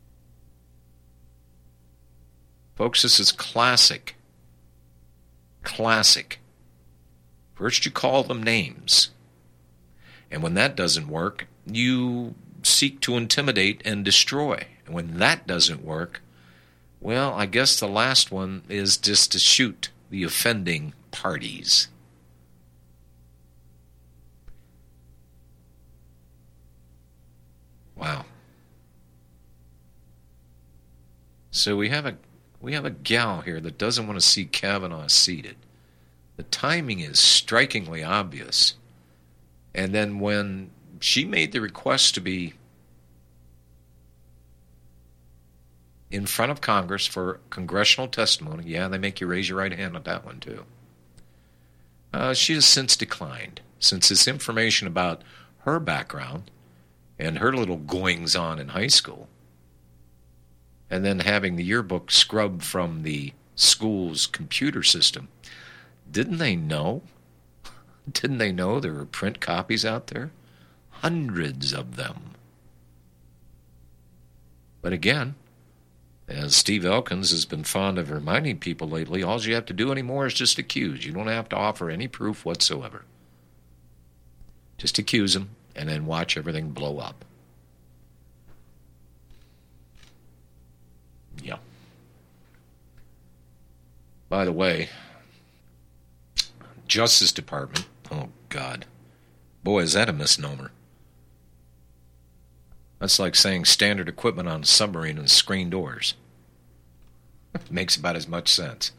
Folks, this is classic. Classic. First you call them names. And when that doesn't work, you seek to intimidate and destroy. And when that doesn't work, well, I guess the last one is just to shoot the offending parties. Wow. So we have a gal here that doesn't want to see Kavanaugh seated. The timing is strikingly obvious. And then when she made the request to be in front of Congress for congressional testimony, yeah, they make you raise your right hand on that one too. She has since declined, since this information about her background and her little goings-on in high school, and then having the yearbook scrubbed from the school's computer system. Didn't they know? Didn't they know there were print copies out there? Hundreds of them. But again, as Steve Elkins has been fond of reminding people lately, all you have to do anymore is just accuse. You don't have to offer any proof whatsoever. Just accuse them and then watch everything blow up. Yeah. By the way, Justice Department, oh God, boy, is that a misnomer. That's like saying standard equipment on a submarine and screen doors. Makes about as much sense.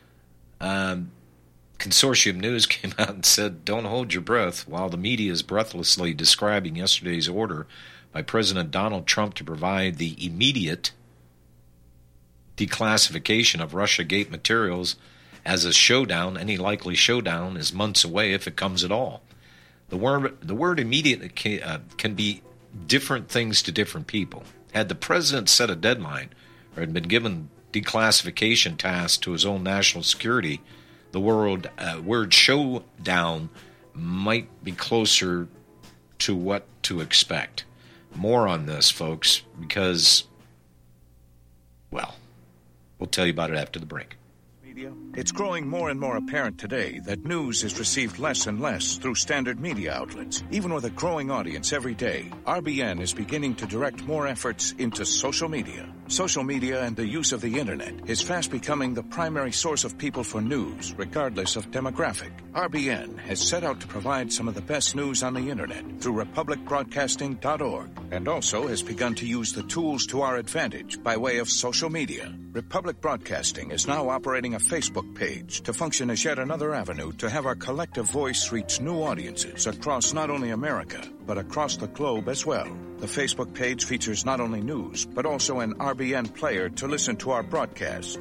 Consortium News came out and said, don't hold your breath, while the media is breathlessly describing yesterday's order by President Donald Trump to provide the immediate declassification of Russiagate materials as a showdown. Any likely showdown is months away if it comes at all. The word immediate can be different things to different people. Had the president set a deadline or had been given declassification tasks to his own national security, the word showdown might be closer to what to expect. More on this, folks, because, well, we'll tell you about it after the break. It's growing more and more apparent today that news is received less and less through standard media outlets. Even with a growing audience every day, RBN is beginning to direct more efforts into social media. Social media and the use of the internet is fast becoming the primary source of people for news, regardless of demographic. RBN has set out to provide some of the best news on the internet through republicbroadcasting.org, and also has begun to use the tools to our advantage by way of social media. Republic Broadcasting is now operating a Facebook page to function as yet another avenue to have our collective voice reach new audiences across not only America, but across the globe as well. The Facebook page features not only news, but also an RBN player to listen to our broadcast.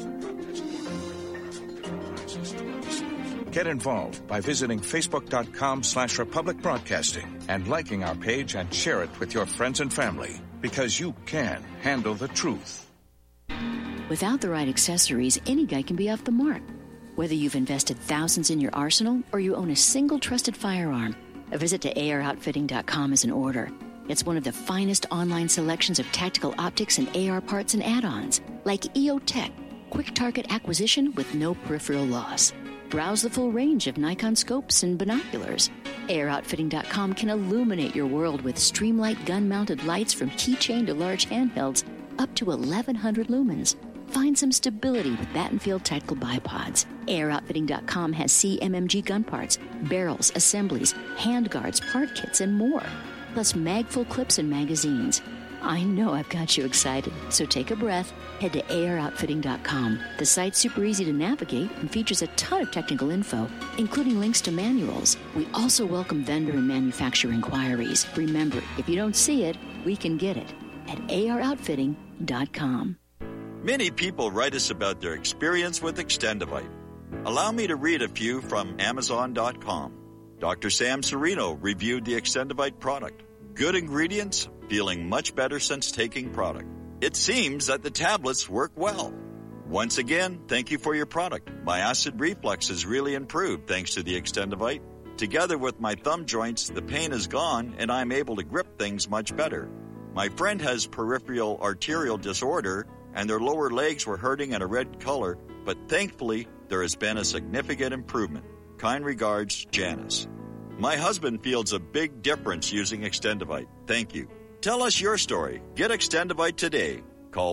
Get involved by visiting facebook.com/Republic Broadcasting and liking our page and share it with your friends and family, because you can handle the truth. Without the right accessories, any guy can be off the mark. Whether you've invested thousands in your arsenal or you own a single trusted firearm, a visit to AROutfitting.com is in order. It's one of the finest online selections of tactical optics and AR parts and add-ons, like EOTech, quick target acquisition with no peripheral loss. Browse the full range of Nikon scopes and binoculars. AROutfitting.com can illuminate your world with Streamlight gun-mounted lights from keychain to large handhelds, up to 1,100 lumens. Find some stability with Battenfield tactical bipods. AROutfitting.com has CMMG gun parts, barrels, assemblies, handguards, part kits, and more. Plus mag-full clips and magazines. I know I've got you excited, so take a breath. Head to AROutfitting.com. The site's super easy to navigate and features a ton of technical info, including links to manuals. We also welcome vendor and manufacturer inquiries. Remember, if you don't see it, we can get it at AROutfitting.com. Many people write us about their experience with Extendivite. Allow me to read a few from Amazon.com. Dr. Sam Serino reviewed the Extendivite product. Good ingredients, feeling much better since taking product. It seems that the tablets work well. Once again, thank you for your product. My acid reflux has really improved thanks to the Extendivite. Together with my thumb joints, the pain is gone and I'm able to grip things much better. My friend has peripheral arterial disorder and their lower legs were hurting in a red color, but thankfully there has been a significant improvement. Kind regards, Janice. My husband feels a big difference using Extendivite. Thank you. Tell us your story. Get Extendivite today. Call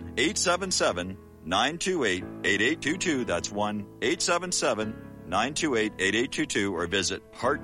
1-877-928-8822. That's 1-877-928-8822 or visit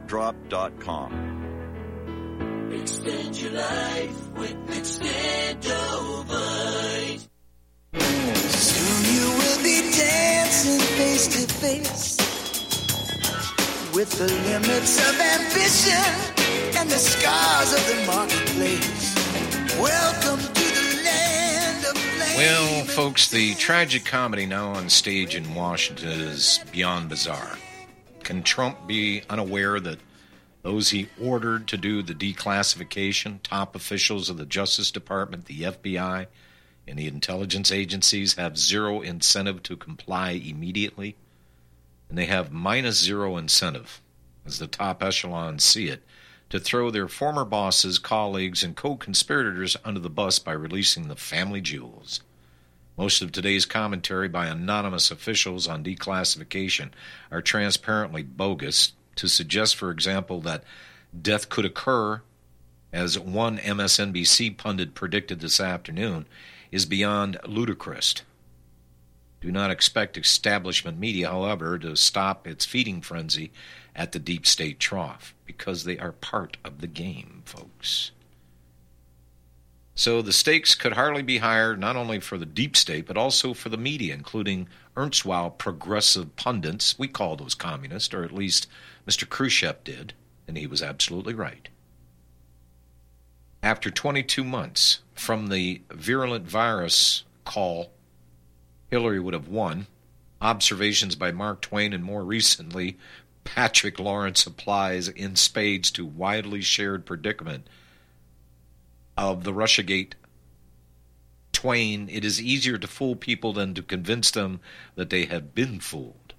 heartdrop.com. Extend your life with Extendovite. Soon you will be dancing face to face with the limits of ambition and the scars of the marketplace. Welcome to the land of flame. Well, folks, the tragic comedy now on stage in Washington is beyond bizarre. Can Trump be unaware that those he ordered to do the declassification, top officials of the Justice Department, the FBI, and the intelligence agencies have zero incentive to comply immediately? And they have -0 incentive, as the top echelons see it, to throw their former bosses, colleagues, and co-conspirators under the bus by releasing the family jewels. Most of today's commentary by anonymous officials on declassification are transparently bogus to suggest, for example, that death could occur, as one MSNBC pundit predicted this afternoon, is beyond ludicrous. Do not expect establishment media, however, to stop its feeding frenzy at the deep state trough, because they are part of the game, folks. So the stakes could hardly be higher, not only for the deep state, but also for the media, including erstwhile progressive pundits. We call those communists, or at least Mr. Khrushchev did, and he was absolutely right. After 22 months from the virulent virus call, Hillary would have won. Observations by Mark Twain and more recently Patrick Lawrence applies in spades to widely shared predicament of the Russiagate. Twain, it is easier to fool people than to convince them that they have been fooled.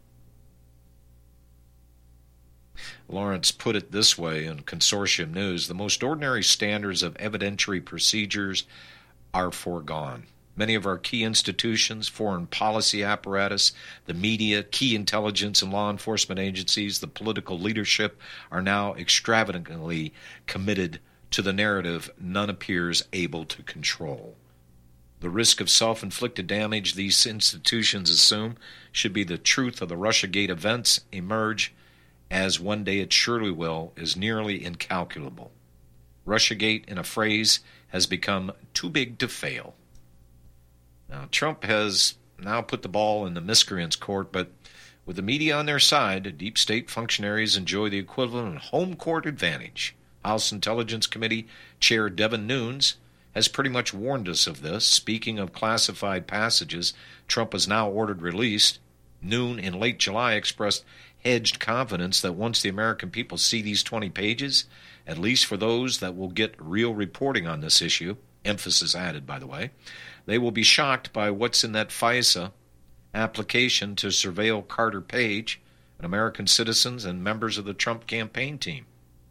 Lawrence put it this way in Consortium News: the most ordinary standards of evidentiary procedures are foregone. Many of our key institutions, foreign policy apparatus, the media, key intelligence and law enforcement agencies, the political leadership are now extravagantly committed to the narrative none appears able to control. The risk of self-inflicted damage these institutions assume should be the truth of the Russiagate events emerge, as one day it surely will, is nearly incalculable. Russiagate, in a phrase, has become too big to fail. Now, Trump has now put the ball in the miscreants' court, but with the media on their side, deep state functionaries enjoy the equivalent of home court advantage. House Intelligence Committee Chair Devin Nunes has pretty much warned us of this. Speaking of classified passages Trump has now ordered released, Nunes in late July expressed hedged confidence that once the American people see these 20 pages, at least for those that will get real reporting on this issue, emphasis added, by the way, they will be shocked by what's in that FISA application to surveil Carter Page and American citizens and members of the Trump campaign team.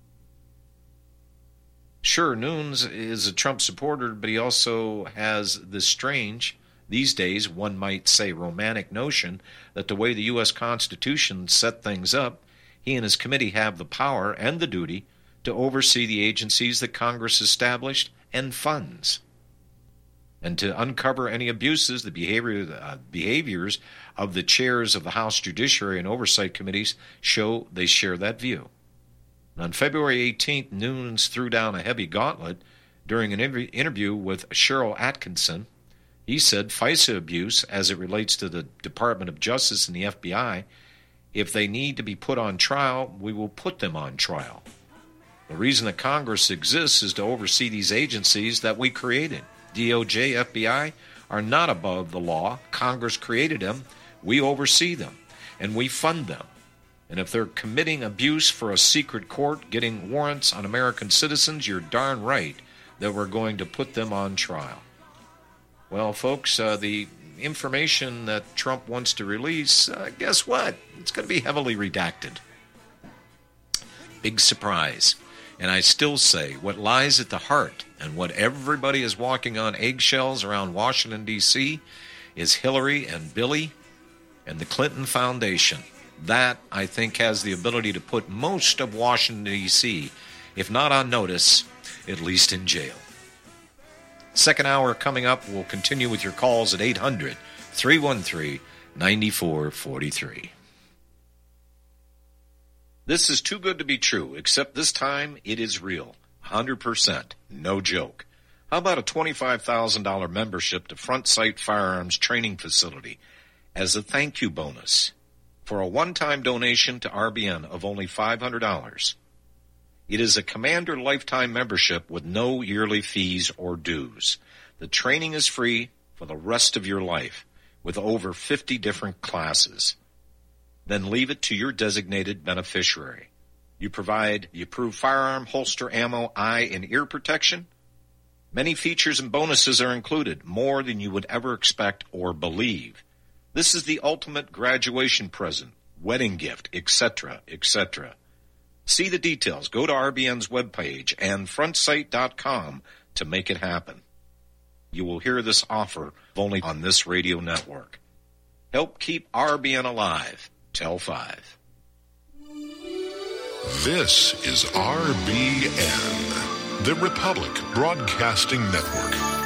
Sure, Nunes is a Trump supporter, but he also has this strange, these days one might say romantic notion that the way the U.S. Constitution set things up, he and his committee have the power and the duty to oversee the agencies that Congress established and funds, and to uncover any abuses. The behaviors of the chairs of the House Judiciary and Oversight Committees show they share that view. On February 18th, Nunes threw down a heavy gauntlet during an interview with Cheryl Atkinson. He said FISA abuse, as it relates to the Department of Justice and the FBI, if they need to be put on trial, we will put them on trial. The reason that Congress exists is to oversee these agencies that we created. DOJ, FBI are not above the law. Congress created them. We oversee them, and we fund them. And if they're committing abuse for a secret court, getting warrants on American citizens, you're darn right that we're going to put them on trial. Well, folks, the information that Trump wants to release, guess what? It's going to be heavily redacted. Big surprise. And I still say what lies at the heart and what everybody is walking on eggshells around Washington, D.C. is Hillary and Billy and the Clinton Foundation. That, I think, has the ability to put most of Washington, D.C., if not on notice, at least in jail. Second hour coming up. We'll continue with your calls at 800-313-9443. This is too good to be true, except this time it is real. 100%. No joke. How about a $25,000 membership to Front Sight Firearms Training Facility as a thank you bonus for a one-time donation to RBN of only $500? It is a Commander lifetime membership with no yearly fees or dues. The training is free for the rest of your life with over 50 different classes. Then leave it to your designated beneficiary. You provide the approved firearm, holster, ammo, eye, and ear protection. Many features and bonuses are included, more than you would ever expect or believe. This is the ultimate graduation present, wedding gift, etc., etc. See the details. Go to RBN's webpage and frontsight.com to make it happen. You will hear this offer only on this radio network. Help keep RBN alive. Tell 5. This is RBN, the Republic Broadcasting Network.